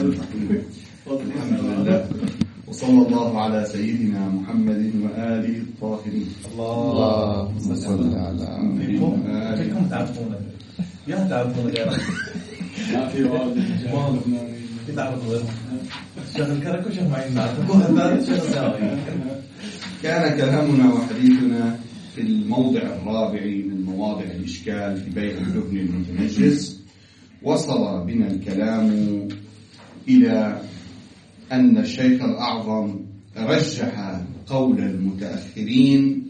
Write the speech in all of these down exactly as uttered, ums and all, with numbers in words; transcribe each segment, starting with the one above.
الرحيم. الحمد لله وصلى الله على سيدنا محمد وآله الطاهرين. اللهم صل على محمد. فيكم تعرفون يا تعرفون غيره لا في واحد تعرفون غيره شغل كركو شغل معين نعرفه هذا شغل ساوي. كان كلامنا وحديثنا في الموضع الرابع من مواضع الإشكال في بيع الدهن المتنجس. وصل بنا الكلام إلى أن الشيخ الأعظم رجح قول المتأخرين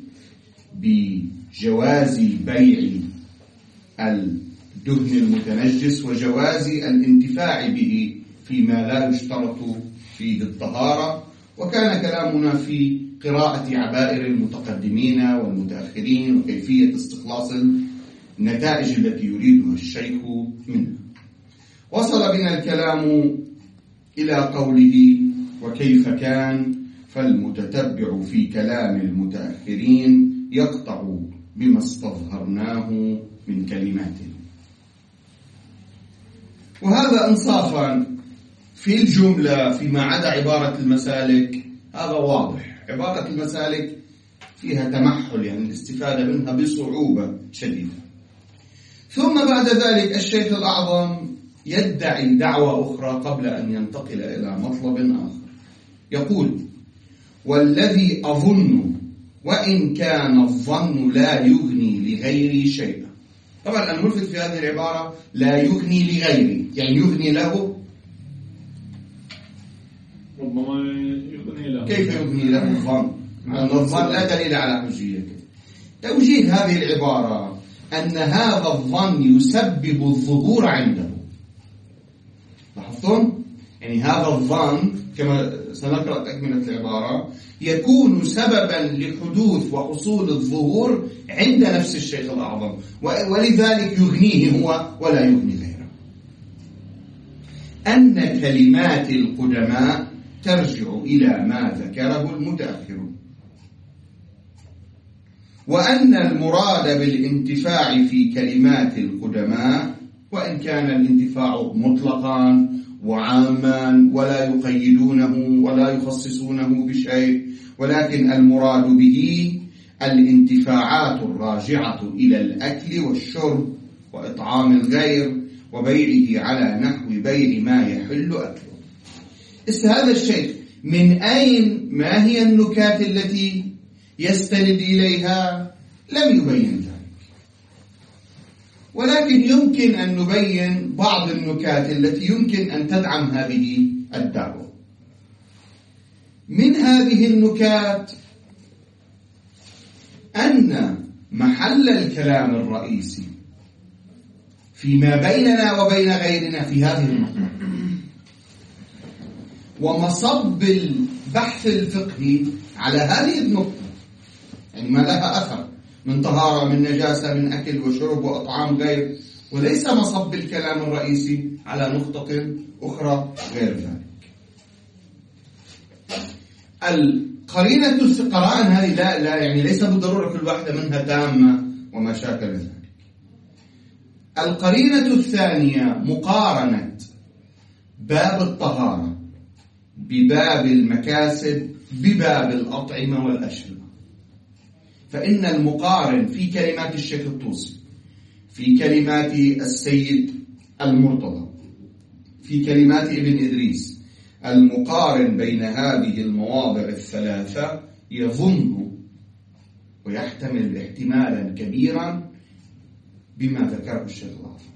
بجواز بيع الدهن المتنجس وجواز الانتفاع به فيما لا يشترط فيه الطهارة. وكان كلامنا في قراءة عبائر المتقدمين والمتأخرين وكيفية استخلاص النتائج التي يريدها الشيخ منها. وصل بنا الكلام إلى قوله وكيف كان فالمتتبع في كلام المتأخرين يقطع بما استظهرناه من كلماته. وهذا إنصافا في الجملة فيما عدا عبارة المسالك هذا واضح. عبارة المسالك فيها تمحل، يعني الاستفادة منها بصعوبة شديدة. ثم بعد ذلك الشيخ الأعظم يدعي دعوة أخرى قبل أن ينتقل إلى مطلب آخر. يقول والذي أظن وإن كان الظن لا يغني لغيري شيئا. طبعا الملفت في هذه العبارة لا يغني لغيري، يعني يغني له، ربما يغني له. كيف يغني له الظن؟ لأن الظن لا دليل على حجيته. توجيه هذه العبارة أن هذا الظن يسبب الظهور عنده. لاحظتم؟ يعني هذا الظن كما سنقرأ تكملة العبارة يكون سببا لحدوث وحصول الظهور عند نفس الشيخ الأعظم، ولذلك يغنيه هو ولا يغني غيره. أن كلمات القدماء ترجع إلى ما ذكره المتأخرون، وأن المراد بالانتفاع في كلمات القدماء وإن كان الانتفاع مطلقا وعاما ولا يقيدونه ولا يخصصونه بشيء، ولكن المراد به الانتفاعات الراجعة إلى الأكل والشرب وإطعام الغير وبيعه على نحو بيع ما يحل أكله. إس هذا الشيء من أين ما هي النكات التي يستند إليها؟ لم يبين ذلك، ولكن يمكن أن نبين بعض النكات التي يمكن أن تدعم هذه الدعوة. من هذه النكات أن محل الكلام الرئيسي فيما بيننا وبين غيرنا في هذه النقطة، ومصب البحث الفقهي على هذه النقطة، يعني ما لها أثر من طهارة من نجاسة من أكل وشرب وأطعام غير، وليس مصب الكلام الرئيسي على نقطة أخرى غير ذلك. القرينة القرائن هذه لا, لا يعني ليس بالضرورة كل واحدة منها تامة وما شاكل ذلك. القرينة الثانية مقارنة باب الطهارة بباب المكاسب بباب الأطعمة والأشربة. فإن المقارن في كلمات الشيخ الطوسي، في كلمات السيد المرتضى، في كلمات ابن إدريس، المقارن بين هذه المواضع الثلاثة يظن ويحتمل احتمالا كبيرا بما ذكره الشيخ الأعظم،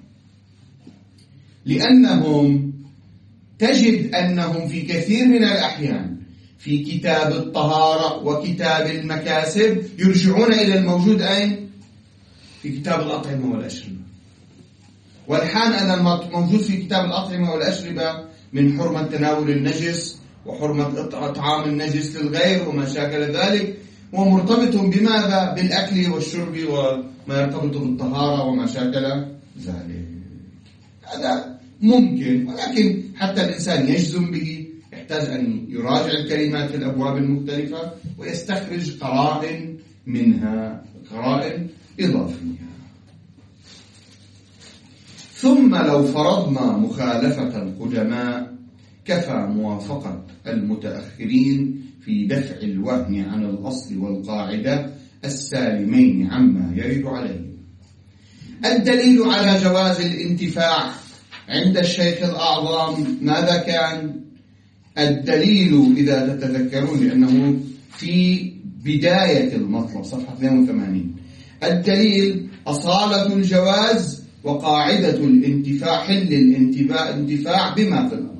لأنهم تجد أنهم في كثير من الأحيان في كتاب الطهارة وكتاب المكاسب يرجعون إلى الموجود أين؟ في كتاب الأطعمة والأشربة. والحال أن الموجود في كتاب الأطعمة والأشربة من حرمة تناول النجس وحرمة إطعام النجس للغير وما شاكل ذلك، ومرتبط بماذا؟ بالأكل والشرب وما يرتبط بالطهارة وما شاكل ذلك. هذا ممكن، ولكن حتى الإنسان يجزم به يحتاج أن يراجع الكلمات في الأبواب المختلفة ويستخرج قرائن منها، قرائن إضافية. ثم لو فرضنا مخالفة القدماء كفى موافقة المتأخرين في دفع الوهن عن الأصل والقاعدة السالمين عما يرد عليه. الدليل على جواز الانتفاع عند الشيخ الأعظم ماذا كان؟ الدليل إذا تتذكرون لأنه في بداية المطلب صفحة اثنين وثمانين، الدليل أصالة الجواز وقاعدة الانتفاع، حل الانتفاع بما في الأرض.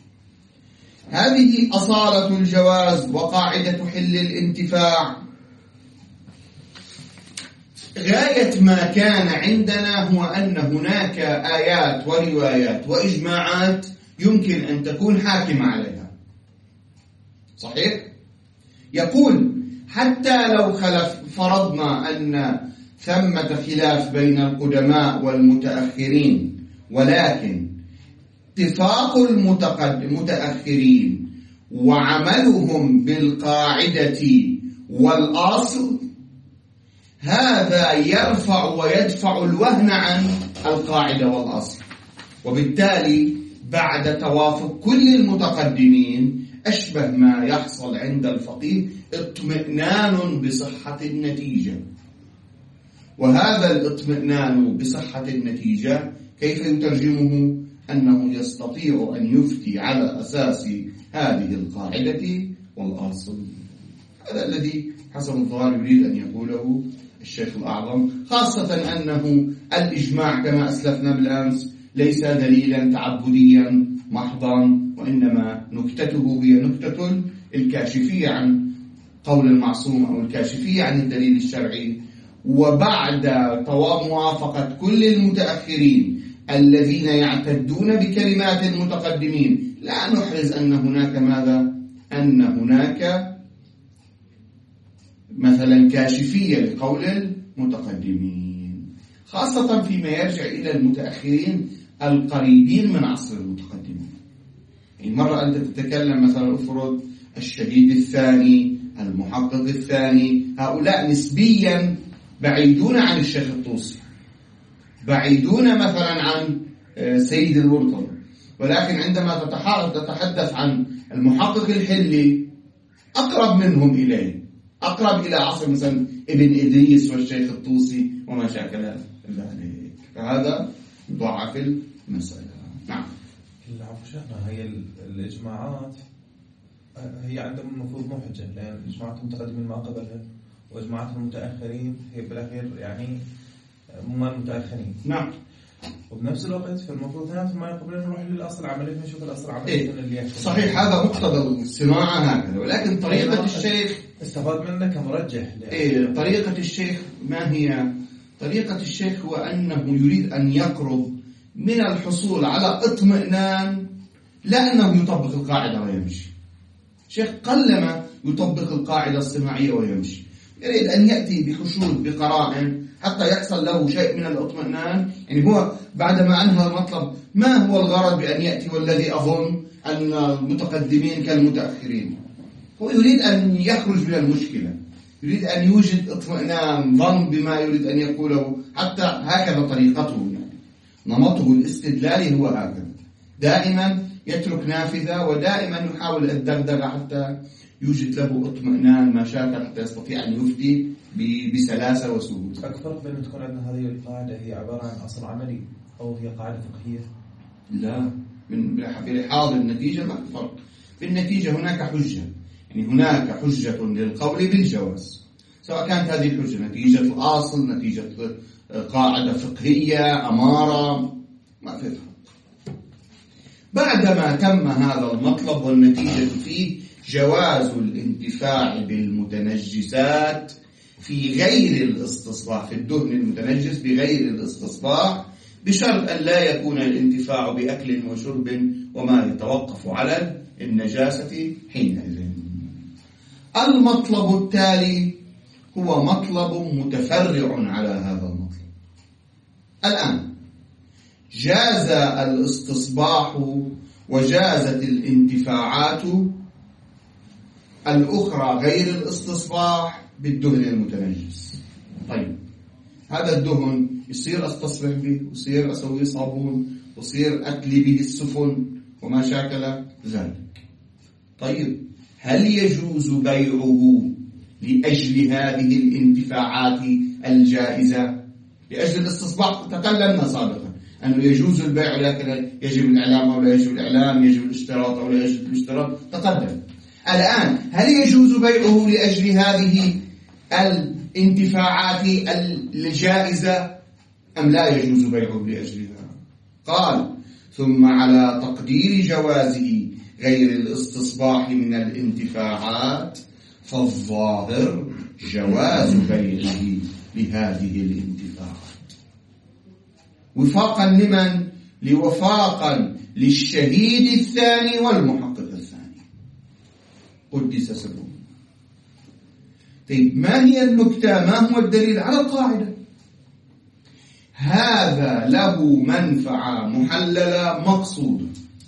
هذه أصالة الجواز وقاعدة حل الانتفاع. غاية ما كان عندنا هو أن هناك آيات وروايات وإجماعات يمكن أن تكون حاكمة عليها، صحيح؟ يقول حتى لو خلف فرضنا أن ثمة خلاف بين القدماء والمتأخرين، ولكن اتفاق المتأخرين وعملهم بالقاعدة والأصل هذا يرفع ويدفع الوهن عن القاعدة والأصل، وبالتالي بعد توافق كل المتقدمين أشبه ما يحصل عند الفقيه اطمئنان بصحة النتيجة. وهذا الاطمئنان بصحة النتيجة كيف يترجمه؟ أنه يستطيع أن يفتي على أساس هذه القاعدة والأصل. هذا الذي حسب الظاهر يريد أن يقوله الشيخ الأعظم، خاصة أنه الإجماع كما أسلفنا بالأمس ليس دليلا تعبديا محضا، وإنما نكتته هي نكتة الكاشفية عن قول المعصوم أو الكاشفية عن الدليل الشرعي. وبعد موافقة كل المتأخرين الذين يعتدون بكلمات المتقدمين لا نحرز أن هناك ماذا؟ أن هناك مثلا كاشفية لقول المتقدمين، خاصة فيما يرجع إلى المتأخرين القريبين من عصر المتقدمين. يعني مرة أنت تتكلم مثلا أفرض الشهيد الثاني، المحقق الثاني، هؤلاء نسبيا بعيدون عن الشيخ الطوسي، بعيدون مثلا عن سيد المرتضى، ولكن عندما تتحدث عن المحقق الحلي أقرب منهم إليه، أقرب إلى عصر مثلا ابن إدريس والشيخ الطوسي وما شاكل ذلك، فهذا ضعف المسألة. نعم. العفو شيخنا، هي الإجماعات هي عندهم المفروض مو حجة، لأن إجماعات المتقدمين ما قبلها وإجماعات المتأخرين هي بالأخير يعني مو المتأخرين. نعم. وبنفس الوقت فالمفروض ثلاث ما يقبلون نروح للأصل العملي نشوف الأصل العملي إيه؟ اللي يحصل. صحيح، هذا مقتضى الصناعة هكذا، ولكن طريقة الشيخ استفاد منه كمرجح. إيه طريقة الشيخ ما هي؟ طريقة الشيخ هو أنه يريد أن يقرب من الحصول على اطمئنان، لا أنه يطبق القاعدة ويمشي. الشيخ قلما يطبق القاعدة الصناعية ويمشي، يريد أن يأتي بحشود بقرائن حتى يحصل له شيء من الاطمئنان. يعني هو بعدما أنهى المطلب ما هو الغرض بأن يأتي والذي أظن أن المتقدمين كالمتأخرين؟ هو يريد أن يخرج من المشكلة، يريد أن يوجد اطمئنان ظن بما يريد أن يقوله، حتى هكذا طريقته، يعني نمطه الاستدلالي هو هكذا، دائما يترك نافذة ودائما يحاول الدغدغة حتى يوجد له اطمئنان ما شاء حتى يستطيع أن يفتي بسلاسة وسهولة. أكثر بأن تكون عندنا هذه القاعدة هي عبارة عن أصل عملي أو هي قاعدة فقهية؟ لا، من بلحاظ النتيجة ما فرق. في النتيجة هناك حجة، يعني هناك حجة للقول بالجواز، سواء كانت هذه الحجة نتيجة الأصل، نتيجة قاعدة فقهية، أمارة، ما في فرق. بعدما تم هذا المطلب والنتيجة فيه جواز الانتفاع بالمتنجسات في غير الاستصلاح، في الدهن المتنجس بغير الاستصلاح، بشرط أن لا يكون الانتفاع بأكل وشرب وما يتوقف على النجاسة حينئذ. المطلب التالي هو مطلب متفرع على هذا المطلب. الآن جاز الاستصباح وجازت الانتفاعات الأخرى غير الاستصباح بالدهن المتنجس. طيب هذا الدهن يصير استصبح به، يصير أسوي صابون، يصير أكلي به السفن، وما شاكل ذلك. طيب هل يجوز بيعه لأجل هذه الانتفاعات الجائزة؟ لأجل الاستصباح تكلمنا سابقا أنه يجوز البيع لكن يجب الإعلام أو لا يجب الإعلام، يجب الاشتراط أو لا يجب الاشتراط، تقدم. الآن هل يجوز بيعه لأجل هذه الانتفاعات الجائزة أم لا يجوز بيعه لأجلها؟ قال: ثم على تقدير جوازه غير الاستصباح من الانتفاعات فالظاهر جواز بيعه لهذه الانتفاعات. وفاقا لمن؟ لوفاقا للشهيد الثاني والمحقق الثاني قدس سره. طيب ما هي النكتة؟ ما هو الدليل على القاعدة؟ هذا له منفعة محللة مقصودة،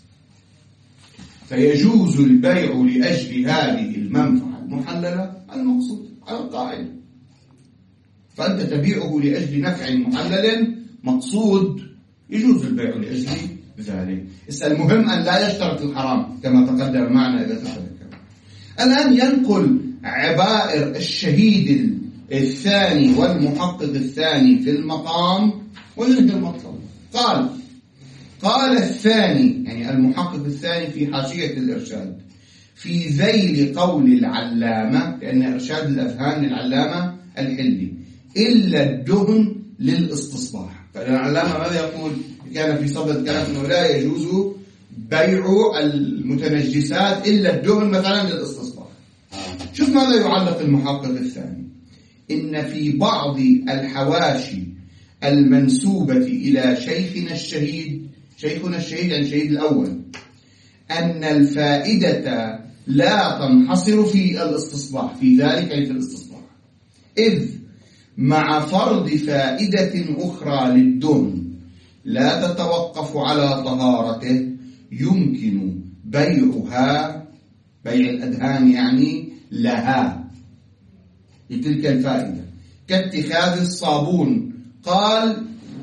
فيجوز البيع لأجل هذه المنفعة المحللة المقصودة على القاعدة. فأنت تبيعه لأجل نفع محلل مقصود، يجوز البيع لأجل ذلك. المهم أن لا يشترط الحرام كما تقدم معنا إذا تذكر. الآن ينقل عبائر الشهيد الثاني والمحقق الثاني في المقام وينهي المطلب. قال قال الثاني يعني المحقق الثاني في حاشية الإرشاد في ذيل قول العلامة، لأن إرشاد الأذهان للعلامة الحلي، إلا الدهن للاستصباح. فالعلامة ماذا يقول؟ كان في صدد الكلام أنه لا يجوز بيع المتنجسات إلا الدهن مثلا للاستصباح. شوف ماذا يعلق المحقق الثاني: إن في بعض الحواشي المنسوبة إلى شيخنا الشهيد، شيخنا الشهيد يعني الشهيد الأول، أن الفائدة لا تنحصر في الاستصباح، في ذلك يعني في الاستصباح، إذ مع فرض فائدة أخرى للدهن لا تتوقف على طهارته يمكن بيعها، بيع الأدهان يعني لها لتلك الفائدة، كاتخاذ الصابون. قال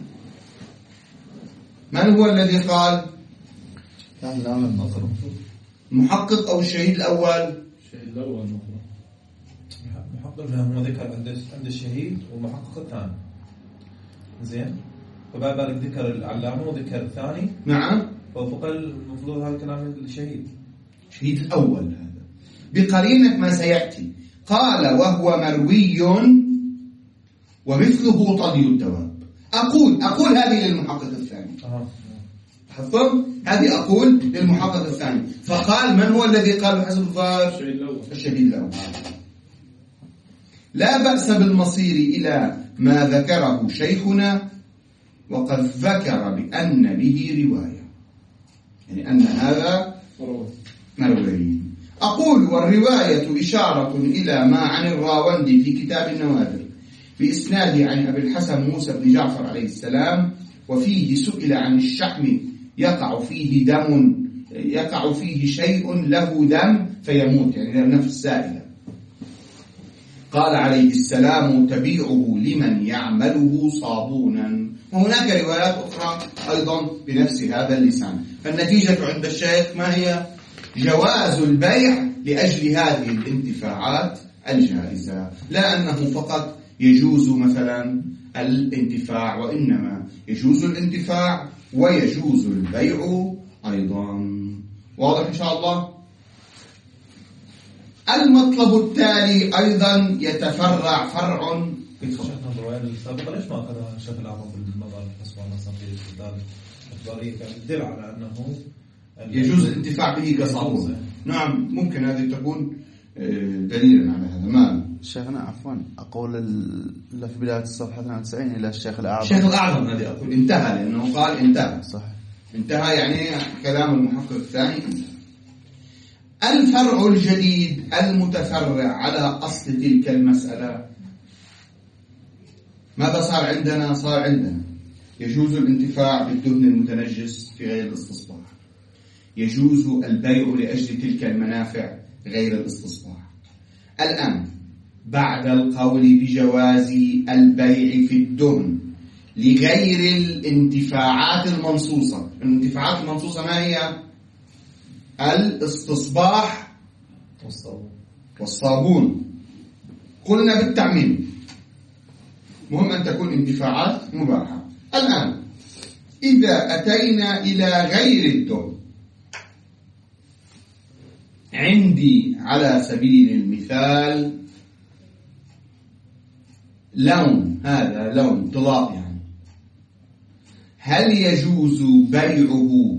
من هو الذي قال؟ العلامة النظر المحقق أو الشهيد الأول؟ الشهيد الأول. المحقق هو ذكر عند الشهيد والمحقق الثاني، زين، فبعد ذلك ذكر العلامة وذكر الثاني. نعم. فقال المفروض هذا الكلام للشهيد، الشهيد الأول هذا بقرينة ما سيأتي. قال وهو مروي ومثله طلي الدواب. أقول أقول هذه للمحقق الثاني. أه. حفظ هذه أقول للمحقق الثاني. فقال من هو الذي قال حسب الظاهر؟ الشهيد الأول. الشهيد الأول. لا بأس بالمصير إلى ما ذكره شيخنا وقد ذكر بأن به رواية، يعني أن هذا مروي. أقول والرواية إشارة إلى ما عن الراوندي في كتاب النوادر بإسناده عن أبي الحسن موسى بن جعفر عليه السلام، وفيه سئل عن الشحم يقع فيه دم، يقع فيه شيء له دم فيموت، يعني نفس سائلة. قال عليه السلام تبيعه لمن يعمله صابونا. وهناك روايات أخرى أيضا بنفس هذا اللسان. فالنتيجة عند الشيخ ما هي؟ جواز البيع لأجل هذه الانتفاعات الجائزة، لا أنه فقط يجوز مثلا الانتفاع، وإنما يجوز الانتفاع ويجوز البيع أيضا. واضح إن شاء الله؟ المطلب التالي أيضا يتفرع فرع. شيخنا الرواية السابقة ليش ما أخذها الشيخ الأعظم بالمظهر حسب ما نصنفه استدلال إخبارية كان يدل على أنه يجوز الانتفاع به كصابون؟ نعم، ممكن هذه تكون دليلا على هذا. ما شيخنا عفوا أقول ال... في بداية الصفحة اثنين وتسعين إلى الشيخ الأعظم. الشيخ الأعظم هذه أقول انتهى، لأنه قال انتهى. صح، انتهى يعني كلام المحقق الثاني انتهى. الفرع الجديد المتفرع على أصل تلك المسألة، ماذا صار عندنا؟ صار عندنا يجوز الانتفاع بالدهن المتنجس في غير الاستصباح، يجوز البيع لأجل تلك المنافع غير الاستصباح. الآن بعد القول بجواز البيع في الدهن لغير الانتفاعات المنصوصة، الانتفاعات المنصوصة ما هي؟ الاستصباح والصابون. قلنا بالتعميم، مهم أن تكون اندفاعات مباحة. الآن إذا أتينا إلى غير الدهن، عندي على سبيل المثال لون، هذا لون طلاء يعني، هل يجوز بيعه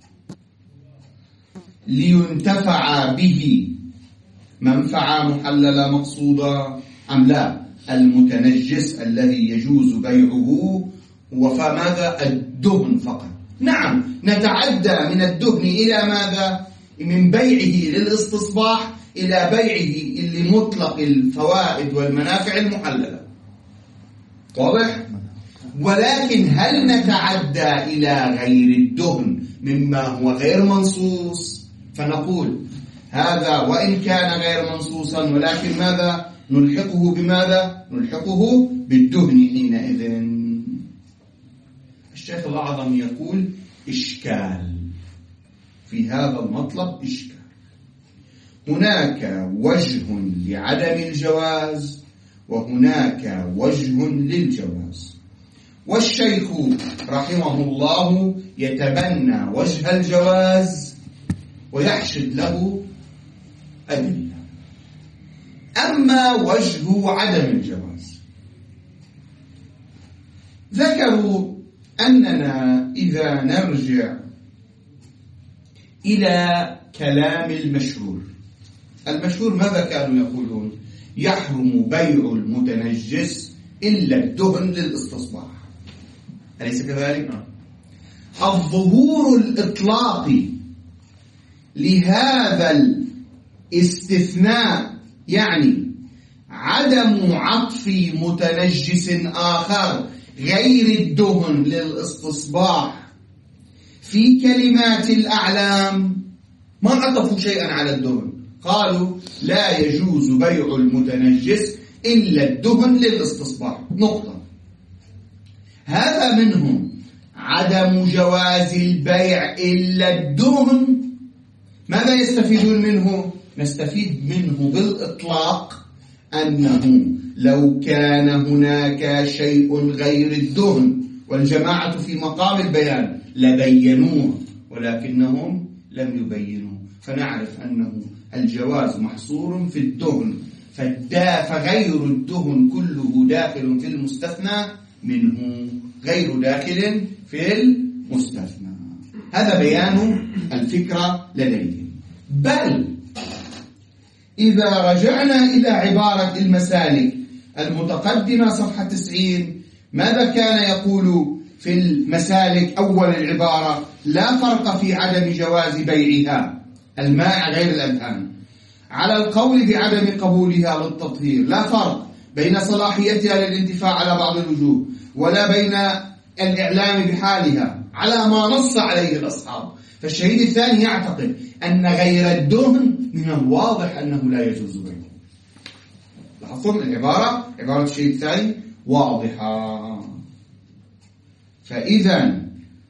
لينتفع به منفعة محللة مقصودة أم لا؟ المتنجس الذي يجوز بيعه وفماذا؟ الدهن فقط. نعم، نتعدى من الدهن إلى ماذا؟ من بيعه للاستصباح إلى بيعه اللي مطلق الفوائد والمنافع المحللة. واضح؟ ولكن هل نتعدى إلى غير الدهن مما هو غير منصوص؟ فنقول هذا وإن كان غير منصوصا ولكن ماذا؟ نلحقه بماذا؟ نلحقه بالدهن حينئذ. الشيخ الأعظم يقول إشكال في هذا المطلب، إشكال. هناك وجه لعدم الجواز وهناك وجه للجواز، والشيخ رحمه الله يتبنى وجه الجواز ويحشد له أدلة. أما وجه عدم الجواز، ذكروا أننا إذا نرجع إلى كلام المشهور، المشهور ماذا كانوا يقولون؟ يحرم بيع المتنجس إلا الدهن للاستصباح، أليس كذلك؟ الظهور الإطلاقي لهذا الاستثناء يعني عدم عطف متنجس آخر غير الدهن للاستصباح في كلمات الأعلام، ما عطفوا شيئا على الدهن، قالوا لا يجوز بيع المتنجس إلا الدهن للاستصباح، نقطة. هذا منهم عدم جواز البيع إلا الدهن. ماذا يستفيدون منه؟ نستفيد منه بالإطلاق أنه لو كان هناك شيء غير الدهن والجماعة في مقام البيان لبينوه، ولكنهم لم يبينوه، فنعرف أنه الجواز محصور في الدهن، فغير الدهن كله داخل في المستثنى منه، غير داخل في المستثنى. هذا بيان الفكرة لديهم. بل إذا رجعنا إلى عبارة المسالك المتقدمة صفحة تسعين، ماذا كان يقول في المسالك أول العبارة؟ لا فرق في عدم جواز بيعها الماء غير الأدهان على القول بعدم قبولها للتطهير، لا فرق بين صلاحيتها للانتفاع على بعض الوجوه ولا بين الإعلام بحالها على ما نص عليه الأصحاب. فالشهيد الثاني يعتقد أن غير الدهن من الواضح أنه لا يجوز بيعه. لاحظون العبارة، عبارة الشهيد الثاني واضحة. فإذا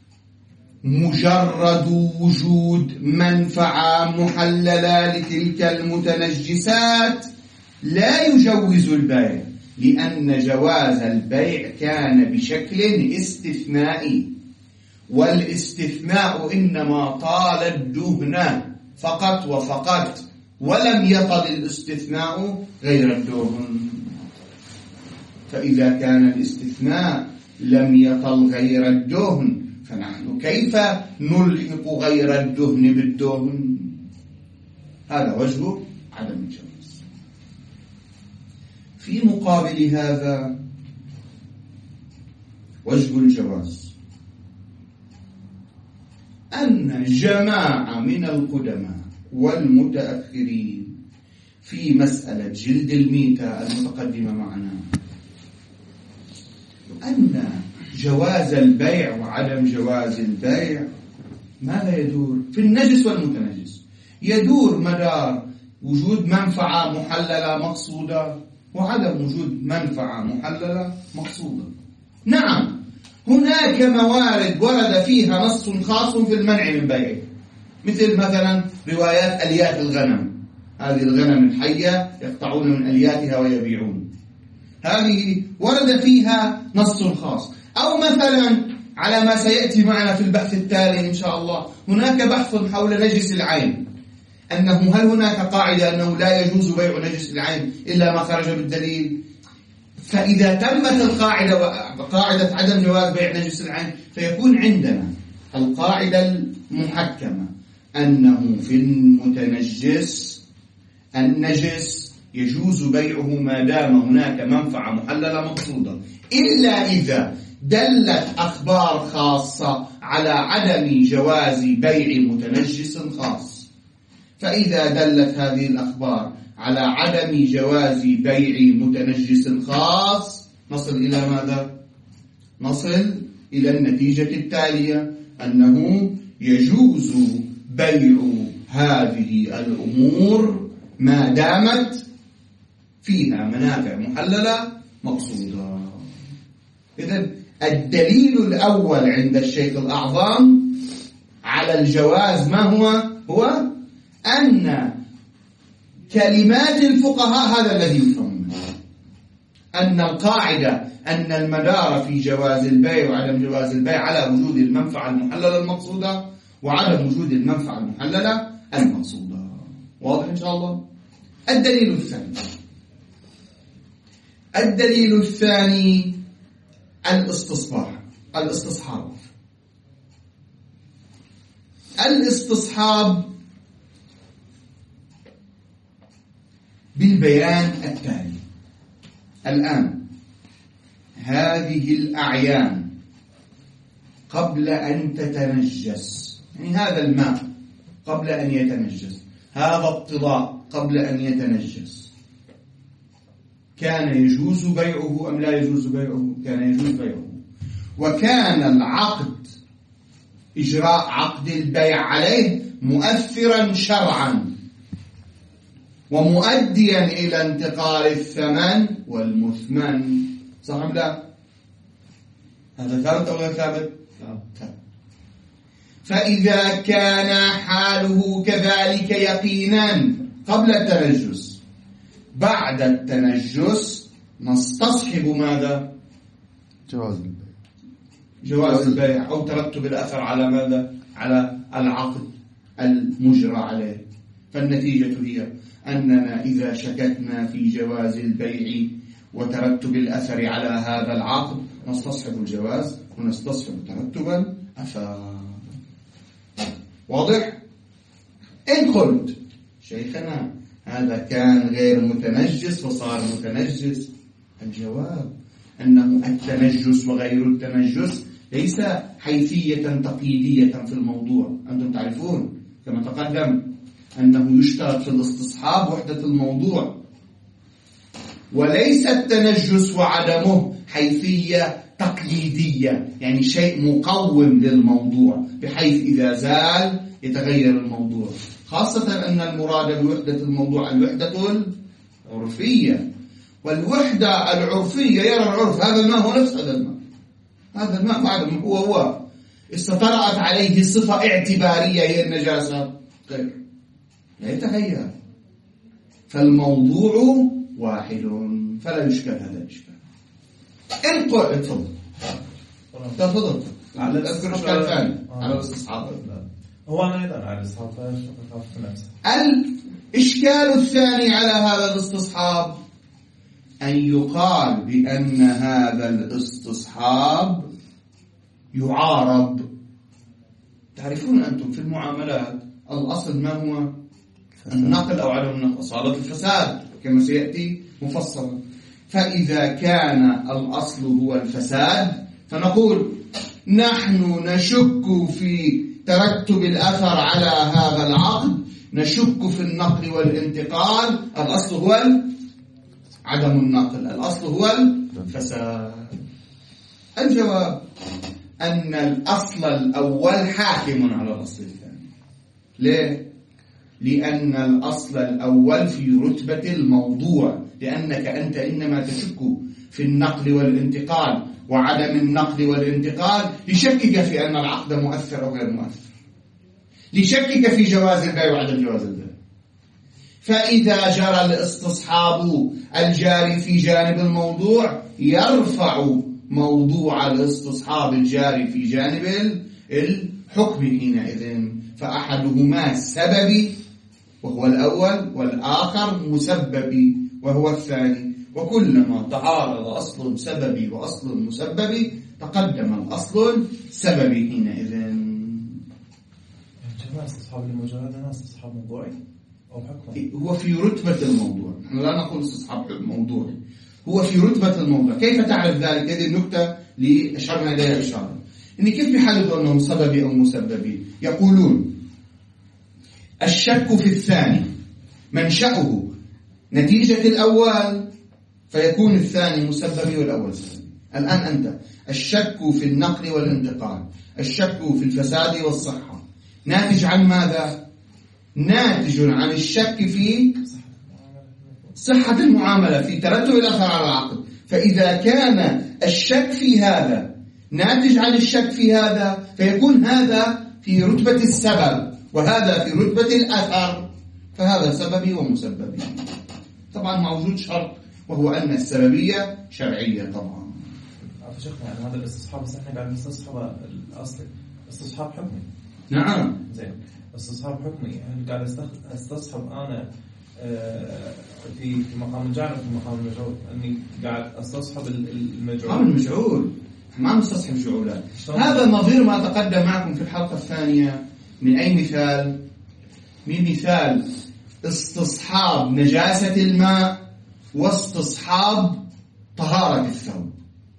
مجرد وجود منفعة محللة لتلك المتنجسات لا يجوز البيع، لأن جواز البيع كان بشكل استثنائي، والاستثناء إنما طال الدهن فقط وفقط، ولم يطل الاستثناء غير الدهن. فإذا كان الاستثناء لم يطل غير الدهن، فنحن كيف نلحق غير الدهن بالدهن؟ هذا وجه عدم الجواز. في مقابل هذا وجه الجواز أن جماعة من القدماء والمتأخرين في مسألة جلد الميتة المتقدمة معنا أن جواز البيع وعدم جواز البيع ماذا يدور؟ في النجس والمتنجس يدور مدار وجود منفعة محللة مقصودة وعدم وجود منفعة محللة مقصودة. نعم، هناك موارد ورد فيها نص خاص في المنع من بيعه، مثل مثلا روايات أليات الغنم، هذه الغنم الحية يقطعون من ألياتها ويبيعون، هذه ورد فيها نص خاص. أو مثلا على ما سيأتي معنا في البحث التالي إن شاء الله، هناك بحث حول نجس العين، أنه هل هناك قاعدة أنه لا يجوز بيع نجس العين إلا ما خرج بالدليل؟ فإذا تمت القاعدة قاعدة عدم جواز بيع نجس العين، فيكون عندنا القاعدة المحكمة أنه في المتنجس النجس يجوز بيعه ما دام هناك منفعة محللة مقصودة، إلا إذا دلت أخبار خاصة على عدم جواز بيع متنجس خاص. فإذا دلت هذه الأخبار على عدم جواز بيع متنجس خاص، نصل إلى ماذا؟ نصل إلى النتيجة التالية، أنه يجوز بيع هذه الأمور ما دامت فيها منافع محللة مقصودة. إذن الدليل الأول عند الشيخ الأعظم على الجواز ما هو؟ هو أن كلمات الفقهاء هذا الذي يفهم منه، أن القاعدة أن المدار في جواز البيع وعدم جواز البيع على وجود المنفعة المحللة المقصودة وعدم وجود المنفعة المحللة المقصودة. واضح إن شاء الله؟ الدليل الثاني الدليل الثاني الاستصحاب الاستصحاب الاستصحاب بالبيان التالي. الآن هذه الأعيان قبل أن تتنجس، يعني هذا الماء قبل أن يتنجس، هذا الطلاء قبل أن يتنجس، كان يجوز بيعه أم لا يجوز بيعه؟ كان يجوز بيعه. وكان العقد إجراء عقد البيع عليه مؤثرا شرعا ومؤديا إلى انتقال الثمن والمثمن، صح أم لا؟ هذا ثابت أو غير ثابت؟ ثابت. فإذا كان حاله كذلك يقينا قبل التنجس، بعد التنجس نستصحب ماذا؟ جواز البيع جواز البيع أو ترتب الأثر على ماذا؟ على العقد المجرى عليه. فالنتيجة هي أننا إذا شككنا في جواز البيع وترتب الأثر على هذا العقد نستصحب الجواز ونستصحب ترتب الأثر. واضح؟ إن قلت شيخنا هذا كان غير متنجس وصار متنجس، الجواب أنه التنجس وغير التنجس ليس حيثية تقييدية في الموضوع. أنتم تعرفون كما تقدم أنه يشترط في الاستصحاب وحدة الموضوع، وليس التنجس وعدمه حيثية تقييدية، يعني شيء مقوم للموضوع بحيث إذا زال يتغير الموضوع، خاصة أن المراد بوحدة الموضوع الوحدة العرفية، والوحدة العرفية يرى العرف هذا الماء هو نفس هذا الماء، هذا الماء بعد هو هو استطرأت عليه صفة اعتبارية هي النجاسة غير، لا يتغير، فالموضوع واحد فلا يشكل هذا الإشكال. إن قلت تفضل تفضل على الأذكر إشكال ثاني على الاستصحاب. هو أنا أيضا على الاستصحاب في نفسه. الإشكال الثاني على هذا الاستصحاب أن يقال بأن هذا الاستصحاب يعارض. تعرفون أنتم في المعاملات الأصل ما هو؟ النقل أو عدم النقل، أصالة الفساد كما سيأتي مفصلا. فإذا كان الأصل هو الفساد فنقول نحن نشك في ترتب الأثر على هذا العقد، نشك في النقل والانتقال، الأصل هو عدم النقل، الأصل هو الفساد. الجواب أن الأصل الأول حاكم على الأصل الثاني. ليه؟ لأن الأصل الأول في رتبة الموضوع، لأنك أنت إنما تشك في النقل والانتقال وعدم النقل والانتقال لشكك في أن العقد مؤثر أو غير مؤثر. لشكك في جواز البيع وعدم جواز البيع. فإذا جرى الاستصحاب الجاري في جانب الموضوع يرفع موضوع الاستصحاب الجاري في جانب الحكم حينئذ، فأحدهما سببي وهو الأول، والآخر مسببي وهو الثاني. وكلما تعارض أصل سببي وأصل مسببي تقدم الأصل السببي حينئذ. جماعة استصحاب المجرد أنا استصحاب موضوعي أو حكمي؟ هو في رتبة الموضوع، نحن لا نقول استصحاب موضوعي، هو في رتبة الموضوع. كيف تعرف ذلك؟ هذه النقطة اللي أشرنا إليها إشارة، إن كيف يحددوا أنه سببي أو مسببي؟ يقولون الشك في الثاني منشأه نتيجة الأول فيكون الثاني مسببي والأول سببي. الآن أنت الشك في النقل والانتقال، الشك في الفساد والصحة، ناتج عن ماذا؟ ناتج عن الشك في صحة المعاملة، في ترتب الأثر على العقد. فإذا كان الشك في هذا ناتج عن الشك في هذا فيكون هذا في رتبة السبب وهذا في رتبة الأثر، فهذا سببي ومسببي. طبعا موجود شرط وهو أن السببية شرعية. طبعا عفوا شيخنا، يعني هذا الاستصحاب بس احنا قاعد نستصحب الأصلي استصحاب حكمي. نعم زين، استصحاب حكمي هل قاعد استصحب أنا في في مقام الجعل وفي مقام المجعول؟ أني قاعد استصحب المجعول. مقام المجعول ما مستصحب جعولات. هذا نظير ما تقدم معكم في الحلقة الثانية. من أي مثال؟ من مثال استصحاب نجاسة الماء واستصحاب طهارة الثوب،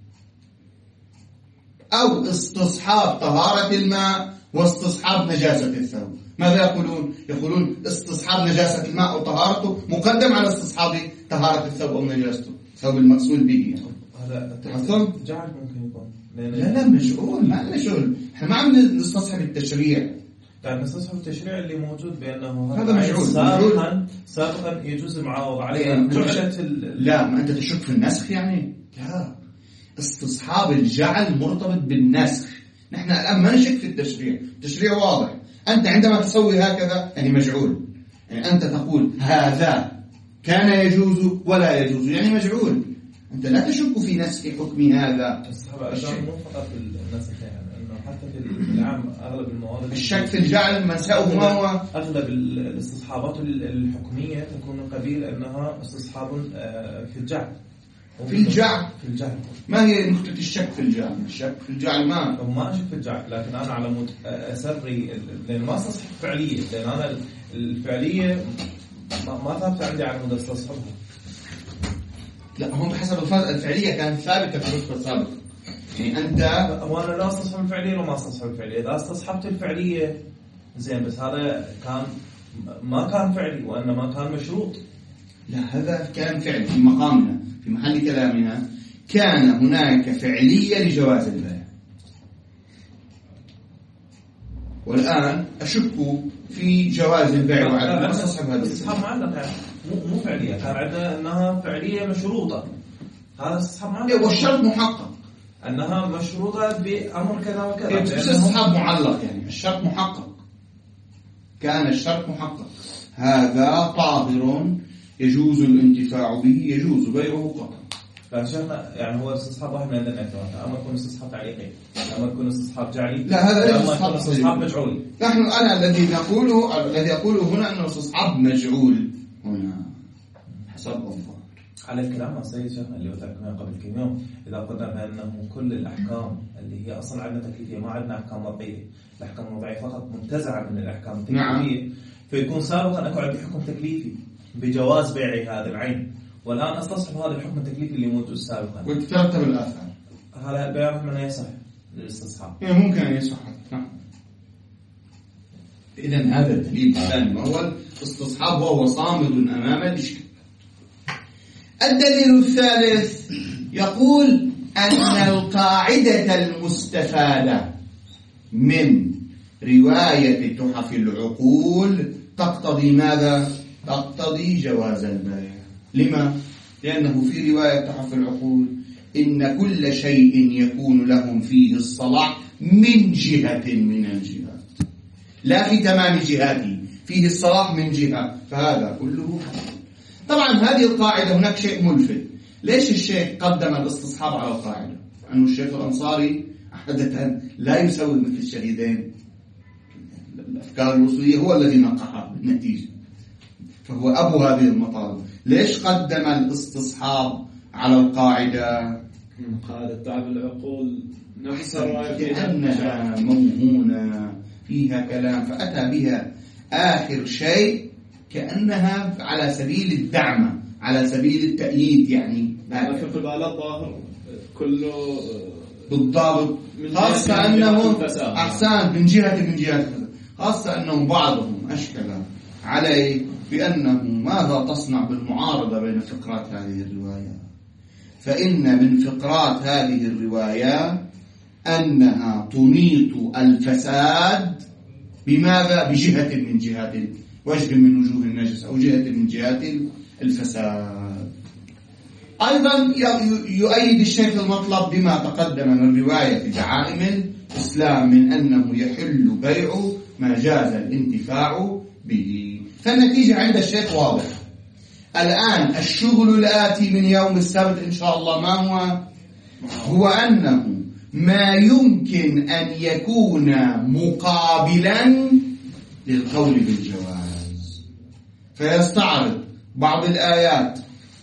أو استصحاب طهارة الماء واستصحاب نجاسة الثوب. ماذا يقولون؟ يقولون استصحاب نجاسة الماء وطهارته مقدم على استصحاب طهارة الثوب أو نجاسته، الثوب المغسول به. هذا تحصل؟ جعل ممكن يكون. لا لا مشغول، ما مشغول. احنا ما عم نستصحب التشريع. يعني نستصحب التشريع اللي موجود بأنه هذا مشغول. سابقا سابقا يجوز المعاوضة عليه. لا، ما أنت تشك في النسخ يعني؟ لا، استصحاب الجعل مرتبط بالنسخ. نحن الآن ما نشك في التشريع، التشريع واضح. أنت عندما تسوي هكذا يعني مجعول، يعني أنت تقول هذا كان يجوز ولا يجوز يعني مجعول. أنت لا تشك في نسخ حكم هذا. الشك مو فقط في النسخ، يعني أنه حتى في العام أغلب الموارد الشك في الجعل منسأه ما هو؟ أغلب الاستصحابات الحكمية تكون من قبيل أنها استصحاب في الجعل. في الجعل في الجعل ما هي نقطة الشك في الجعل؟ الشك في الجعل ما ما أشك في الجعل، لكن أنا على مود أسري لأن ما استصحب فعلية، لأن أنا الفعلية ما ثابت عندي على مود استصحبها. لا، هم حسب الفرق الفعلية كانت ثابتة في الرتبة السابقة. يعني أنت وأنا لا استصحب الفعلية وما استصحب الفعلية. إذا استصحبت الفعلية زين، بس هذا كان ما كان فعلي وإنما كان مشروط. لا، هذا كان فعلي في مقامنا، في محل كلامنا كان هناك فعلية لجواز البيع. والآن أشك في جواز البيع وعدم استصحب هذا الاستصحاب معلق، يعني مو مو فعلية. كان عندنا أنها فعلية مشروطة، هذا استصحاب معلق. والشرط محقق أنها مشروطة بأمر كذا وكذا. استصحاب معلق يعني الشرط محقق، كان الشرط محقق. هذا طاهر يجوز الانتفاع به، يجوز بيعه قطعا. فشفنا يعني هو استصحاب واحد من عندنا، أما يكون استصحاب تعليقي، أما يكون استصحاب جعلي، لا هذا ليس استصحاب مجعول. نحن أنا الذي نقوله الذي أقوله هنا أنه استصحاب مجعول هنا حسب الظاهر. على الكلام السيد شيخنا اللي ذكرناه قبل كم يوم، إذا قلنا بأنه كل الأحكام اللي هي أصلا عندنا تكليفية، ما عندنا أحكام وضعية، الأحكام الوضعية فقط منتزعة من الأحكام التكليفية. نعم. فيكون سابقا أكو عندي حكم تكليفي بجواز بيع هذا العين، والآن استصحب هذا الحكم التكليفي اللي موجود سابقا وتترتب الآثار. هذا البيع من يصح للاستصحاب. يعني ممكن أن يصح. نعم. إذن هذا الدليل الثاني وهو الاستصحاب، وهو صامد أمام الإشكال. الدليل الثالث يقول أن القاعدة المستفادة من رواية تحف العقول تقتضي ماذا؟ تقتضي جواز البيع. لما؟ لأنه في رواية تحف العقول إن كل شيء يكون لهم فيه الصلاح من جهة من الجهات. لا في تمام جهاته، فيه الصلاح من جهة، فهذا كله. طبعا هذه القاعدة هناك شيء ملفت، ليش الشيخ قدم الاستصحاب على القاعدة؟ أنه الشيخ الأنصاري عادة لا يسوي مثل الشهيدين، الأفكار الوصولية هو الذي نقحها بالنتيجة، فهو أبو هذه المطالب. ليش قدم الاستصحاب على القاعدة؟ قاعدة تعب العقول نفسها لأنها موهونة فيها كلام، فأتى بها آخر شيء كأنها على سبيل الدعم، على سبيل التأييد، يعني في قبالة ظاهر كله بالضبط، خاصة أنه أحسان من جهة من جهة خاصة أنهم بعضهم أشكل عليه بأنه ماذا تصنع بالمعارضة بين فقرات هذه الرواية. فإن من فقرات هذه الرواية أنها تنيط الفساد بماذا؟ بجهة من جهات وجه من وجوه النجس أو جهة من جهات الفساد. أيضا يؤيد الشيخ المطلب بما تقدم من رواية دعائم الإسلام من أنه يحل بيع ما جاز الانتفاع به. فالنتيجة عند الشيخ واضح. الآن الشغل الآتي من يوم السبت إن شاء الله ما هو؟ هو أنه ما يمكن أن يكون مقابلا للقول بالجواز، فيستعرض بعض الآيات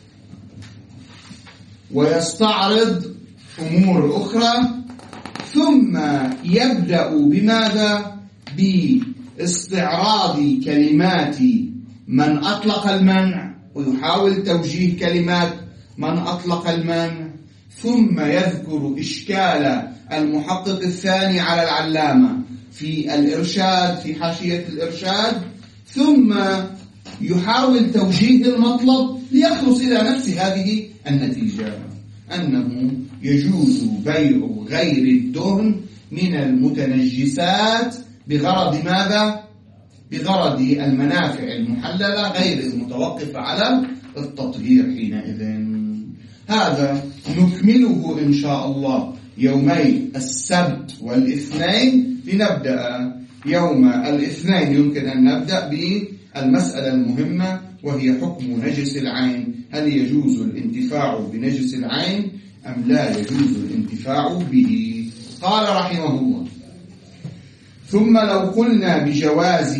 ويستعرض أمور أخرى، ثم يبدأ بماذا؟ باستعراض كلمات من أطلق المنع ويحاول توجيه كلمات من أطلق المنع، ثم يذكر إشكال المحقق الثاني على العلامة في الإرشاد في حاشية الإرشاد، ثم يحاول توجيه المطلب ليخلص إلى نفس هذه النتيجة، أنه يجوز بيع غير الدهن من المتنجسات بغرض ماذا؟ بغرض المنافع المحللة غير المتوقفة على التطهير حينئذ. هذا نكمله إن شاء الله يومي السبت والاثنين. لنبدأ يوم الاثنين يمكن أن نبدأ بالمسألة المهمة وهي حكم نجس العين، هل يجوز الانتفاع بنجس العين أم لا يجوز الانتفاع به؟ قال رحمه الله: ثم لو قلنا بجواز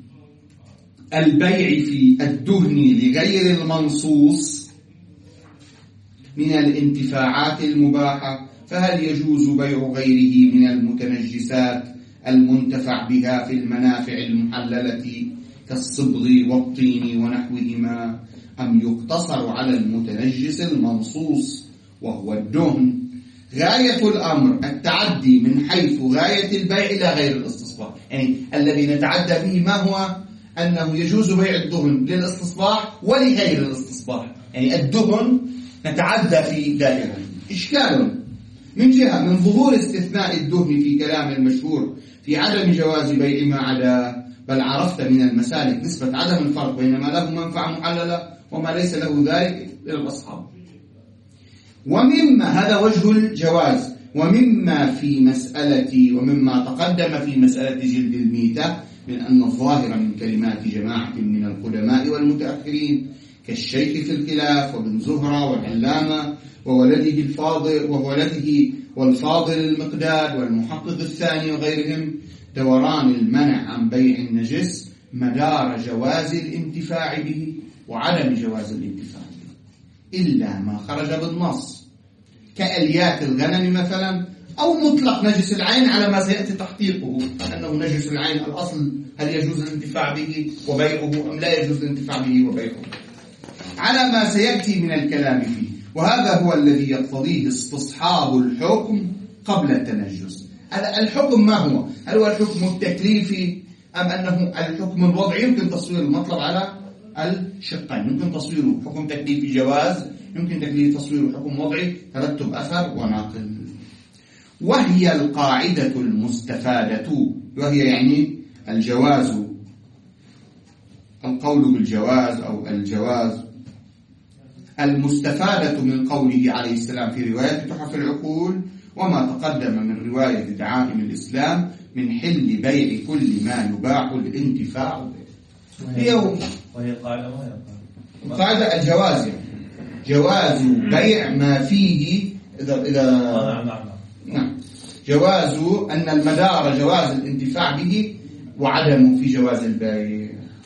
البيع في الدهن لغير المنصوص من الانتفاعات المباحة، فهل يجوز بيع غيره من المتنجسات المنتفع بها في المنافع المحللة كالصبغ والطين ونحوهما، أم يقتصر على المتنجس المنصوص وهو الدهن؟ غاية الأمر التعدي من حيث غاية البيع إلى غير الاستصباح، يعني الذي نتعدى به ما هو؟ أنه يجوز بيع الدهن للاستصباح ولغير الاستصباح، يعني الدهن نتعدى في دائرة. إشكال من جهة من ظهور استثناء الدهن في كلام المشهور في عدم جواز بيع ما عدا، بل عرفت من المسالك نسبة عدم الفرق بين ما له منفعة محللة وما ليس له ذلك للأصحاب. ومما هذا وجه الجواز، ومما في مسألة ومما تقدم في مسألة جلد الميتة من أن الظاهر من كلمات جماعة من القدماء والمتأخرين كالشيخ في الخلاف وابن زهرة والعلامة وولده الفاضل وولده والفاضل المقداد والمحقق الثاني وغيرهم دوران المنع عن بيع النجس مدار جواز الانتفاع به وعدم جواز الانتفاع به، إلا ما خرج بالنص كأليات الغنم مثلا، أو مطلق نجس العين على ما سيأتي تحقيقه أنه نجس العين الأصل هل يجوز الانتفاع به وبيعه أم لا يجوز الانتفاع به وبيعه، على ما سيأتي من الكلام فيه. وهذا هو الذي يقتضيه استصحاب الحكم قبل التنجس. الحكم ما هو؟ هل هو الحكم التكليفي أم أنه الحكم الوضعي؟ يمكن تصوير المطلب على الشقين، يمكن تصويره حكم تكليفي جواز، يمكن تكليف تصويره حكم وضعي ترتب أثر وناقل. وهي القاعدة المستفادة، وهي يعني الجواز، القول بالجواز أو الجواز المستفادة من قوله عليه السلام في رواية تحف العقول وما تقدم من رواية دعائم الإسلام من حل بيع كل ما يباح الانتفاع به. هي وهي القاعدة ما هي القاعدة الجواز، يعني جواز بيع ما فيه إذا إذا نعم نعم نعم جواز أن المدار جواز الانتفاع به وعدمه في جواز البيع.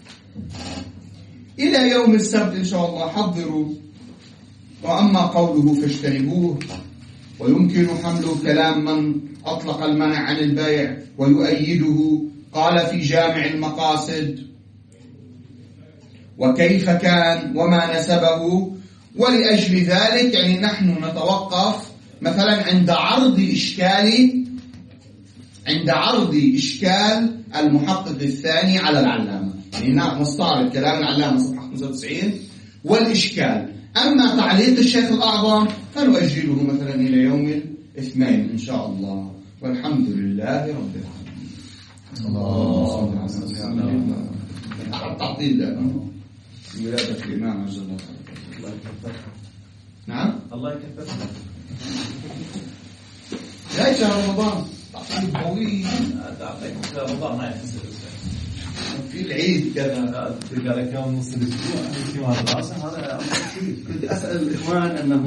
إلى يوم السبت إن شاء الله حضروا. وأما قوله فاجتنبوه ويمكن حمل كلام من أطلق المنع عن البيع ويؤيده، قال في جامع المقاصد: وكيف كان وما نسبه. ولأجل ذلك يعني نحن نتوقف مثلا عند عرض إشكال عند عرض إشكال المحقق الثاني على العلامة، يعني نستعرض كلام العلامة صفحة خمسة وتسعين والإشكال. أما تعليق الشيخ الأعظم فنؤجله مثلا إلى يوم الاثنين إن شاء الله. والحمد لله رب العالمين. الله صل على سيدنا محمد. تعطيل لنا ولادة الإمام عز الله. الله يكفر. نعم الله يكفر. لا شهر رمضان تعطيل طويل. تعطيك رمضان ما يحسب في العيد كذا قال لك يوم نص الاسبوع في دراسه. هذا كنت اسال الاخوان انه